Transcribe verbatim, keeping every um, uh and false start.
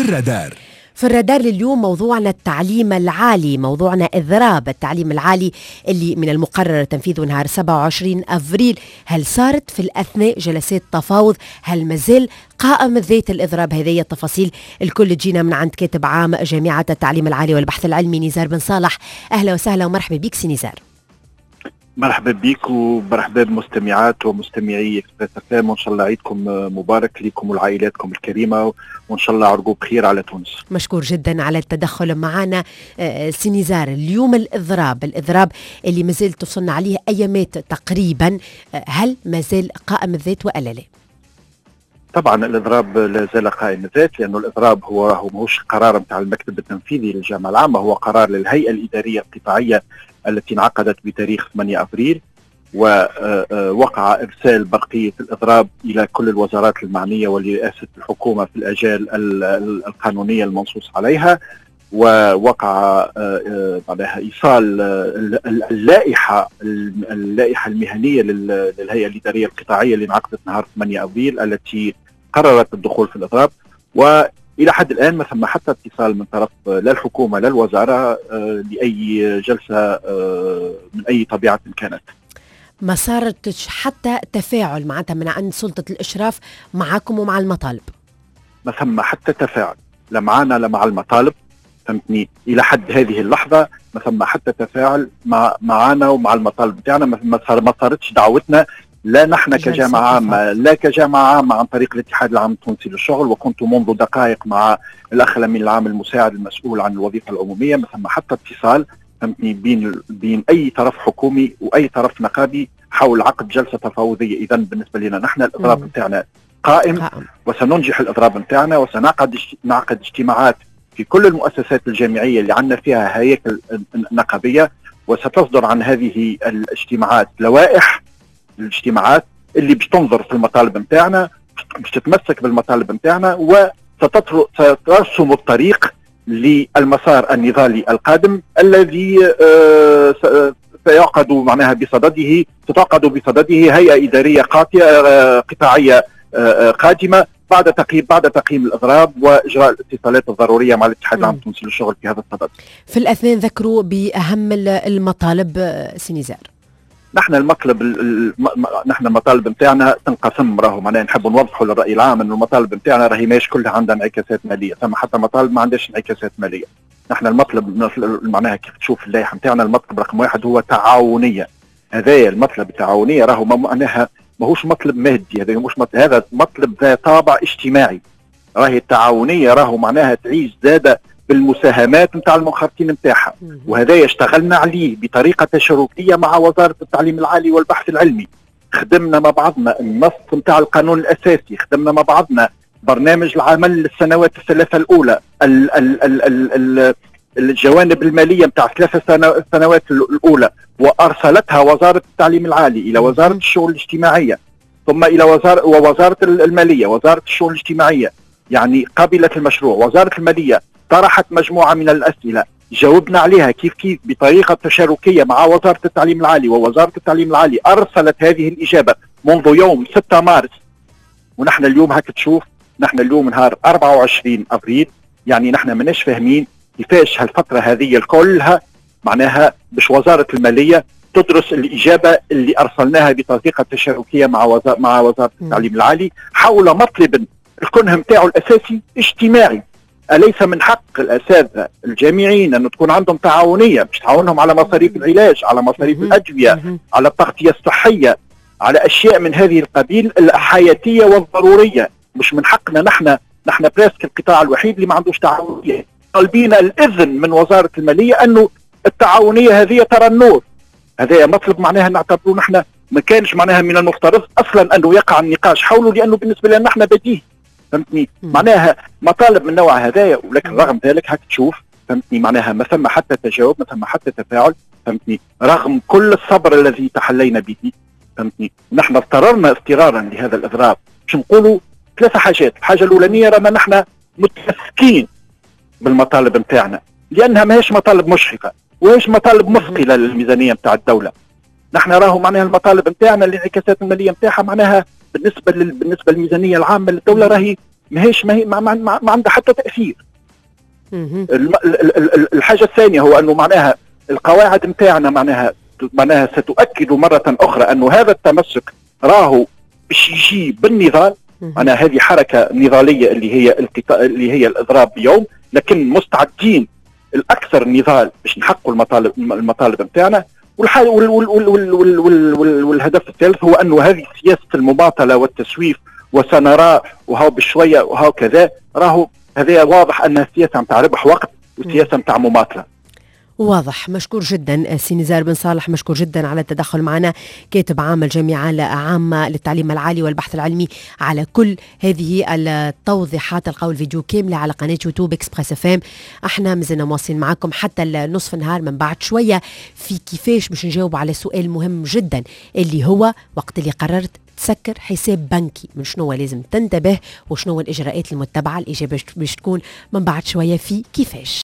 الرادار. في الرادار اليوم موضوعنا التعليم العالي، موضوعنا إضراب التعليم العالي اللي من المقرر تنفيذه نهار سبعة وعشرين أفريل. هل صارت في الأثناء جلسات تفاوض؟ هل مازال قائم ذات الإضراب؟ هذه التفاصيل الكل تجينا من عند كاتب عام جامعة التعليم العالي والبحث العلمي نزار بن صالح. أهلا وسهلا ومرحبا بك سي نزار. مرحبا بك ومرحبا بمستمعات ومستمعي اكسبريس اف ام، وان شاء الله عيدكم مبارك لكم ولعائلاتكم الكريمه، وان شاء الله عرقوب خير على تونس. مشكور جدا على التدخل معنا سي نزار. اليوم الاضراب الاضراب اللي مازال توصلنا عليه ايامات تقريبا، هل مازال قائم الذات والا لا؟ طبعا الاضراب لا زال قائم الذات، لانه الاضراب هو راهو ماهوش قرار نتاع المكتب التنفيذي للجامعه العامه، هو قرار للهيئه الاداريه القطاعيه التي انعقدت بتاريخ ثمانية أبريل، ووقع إرسال برقية الإضراب إلى كل الوزارات المعنية ولرئاسة الحكومة في الأجال القانونية المنصوص عليها، ووقع بعدها إيصال اللائحة اللائحة المهنية للهيئة الإدارية القطاعية اللي انعقدت نهار ثمانية أبريل التي قررت الدخول في الإضراب. و إلى حد الآن ما ثم حتى اتصال من طرف لا الحكومة لا الوزارة لأي جلسة من أي طبيعة كانت. ما صارتش حتى تفاعل معناتها من عند سلطة الإشراف معكم ومع المطالب؟ ما ثم حتى تفاعل، لا معنا لا مع المطالب، فهمتني؟ إلى حد هذه اللحظة ما ثم حتى تفاعل مع معنا ومع المطالب بتاعنا. ما ما صارتش دعوتنا لا نحن كجامعة عامة لا كجامعة عامة عن طريق الاتحاد العام التونسي للشغل، وكنت منذ دقائق مع الأخ الأمين العام المساعد المسؤول عن الوظيفة العمومية. ما ثم حتى اتصال فهمتني بين بين أي طرف حكومي وأي طرف نقابي حول عقد جلسة تفاوضية. إذا بالنسبة لنا نحن الإضراب نتاعنا قائم, قائم وسننجح الإضراب نتاعنا، وسنعقد نعقد اجتماعات في كل المؤسسات الجامعية اللي عندنا فيها هياكل نقابية، وستصدر عن هذه الاجتماعات لوائح الاجتماعات اللي باش تنظر في المطالب نتاعنا، باش تتمسك بالمطالب نتاعنا، وسترسم الطريق للمسار النضالي القادم الذي سيعقد معناها بصدده ستعقد بصدده هيئة إدارية قطاعية قادمة بعد تقييم بعد تقييم الإضراب وإجراء الاتصالات الضرورية مع الاتحاد العام التونسي للشغل في هذا الصدد. في الأثناء ذكروا بأهم المطالب سي نزار. نحن المطلب نحن المطالب نتاعنا تنقسم، راهو معناها نحب نوضحوا للرأي العام انه المطالب نتاعنا راهي ماهيش كلها عندها انعكاسات ماليه، ثم حتى مطالب ما عندهاش انعكاسات ماليه. نحن المطلب معناها كيف تشوف اللائحه نتاعنا، المطلب رقم واحد هو تعاونيه. هذايا المطلب التعاونيه راهو معناها ماهوش مطلب مادي، هذا مش مطلب، هذا مطلب ذا طابع اجتماعي. راهي التعاونيه راهو معناها تعيش زاده بالمساهمات نتاع المنخرطين نتاعها، وهذا اشتغلنا عليه بطريقه تشاركيه مع وزاره التعليم العالي والبحث العلمي. خدمنا مع بعضنا النص نتاع القانون الاساسي، خدمنا مع بعضنا برنامج العمل للسنوات الثلاثه الاولى، ال ال ال ال ال الجوانب الماليه نتاع ثلاث سنوات الاولى، وارسلتها وزاره التعليم العالي الى وزاره الشؤون الاجتماعيه، ثم الى وزاره ووزاره الماليه، وزاره الشؤون الاجتماعيه يعني قبلت المشروع. وزاره الماليه طرحت مجموعة من الأسئلة جاوبنا عليها كيف كيف بطريقة تشاركية مع وزارة التعليم العالي، ووزارة التعليم العالي أرسلت هذه الإجابة منذ يوم ستة مارس. ونحن اليوم هكا تشوف نحن اليوم نهار أربعة وعشرين أبريل، يعني نحن مناش فاهمين كيفاش هالفترة هذه كلها معناها باش وزارة المالية تدرس الإجابة اللي أرسلناها بطريقة تشاركية مع وزارة مع وزارة التعليم العالي حول مطلب الكنه متاعه الأساسي اجتماعي. أليس من حق الأساتذة الجامعيين أن تكون عندهم تعاونية باش تعاونهم على مصاريف العلاج، على مصاريف الأدوية، على التغطية الصحية، على أشياء من هذه القبيل الحياتية والضرورية؟ مش من حقنا نحن نحن براسك القطاع الوحيد اللي ما عندوش تعاونية. طالبين الإذن من وزارة المالية أنه التعاونية هذه ترى النور. هذا مطلب معناها نعتبره نحن ما كانش معناها من المفترض أصلا أنه يقع النقاش حوله، لأنه بالنسبة لنا نحن بديهي. فهمتني؟ معناها مطالب من نوع هذايا، ولكن رغم ذلك هاك تشوف فهمتني معناها ما ثم حتى تجاوب، ما ثم حتى تفاعل. فهمتني؟ رغم كل الصبر الذي تحلينا به، فهمتني؟ نحن اضطررنا اضطرارا لهذا الاضراب باش نقولوا ثلاثة حاجات. الحاجة الأولانية رانا نحن متمسكين بالمطالب نتاعنا، لأنها ماهيش مطالب مشرقة وهيش مطالب مثقلة للميزانية نتاع الدولة. نحن راهو معناها المطالب نتاعنا الانعكاسات المالية نتاعها معناها بالنسبة لل... بالنسبة للميزانية العامة للدولة راهي ماهيش ما, هي ما, ما, ما عندها حتى تاثير. مهم. الم- ال- ال- ال- الحاجه الثانيه هو انه معناها القواعد نتاعنا معناها معناها ستؤكد مره اخرى انه هذا التمسك راهو باش يجي بالنضال. مهم. معناها هذه حركه نضاليه اللي هي التقاء اللي هي الاضراب بيوم، لكن مستعدين الاكثر نضال باش نحققوا المطالب المطالب نتاعنا. والحاجه وال وال وال وال وال وال وال والهدف الثالث هو انه هذه سياسه المماطله والتسويف وسنرى وهو بشويه وهو كذا، راهو هذا واضح انها سياسه نتاع ربح وقت وسياسه نتاع مماطله. واضح. مشكور جدا سي نزار بن صالح، مشكور جدا على التدخل معنا، كاتب عام الجامعة عامة للتعليم العالي والبحث العلمي، على كل هذه التوضيحات. القول الفيديو كاملة على قناة يوتيوب اكسبريس اف ام. احنا مازلنا مواصلين معكم حتى النصف النهار من بعد شوية في كيفاش باش نجاوب على سؤال مهم جدا اللي هو وقت اللي قررت تسكر حساب بنكي من شنو لازم تنتبه وشنو الإجراءات المتبعة. الإجابة باش تكون من بعد شوية في كيفاش.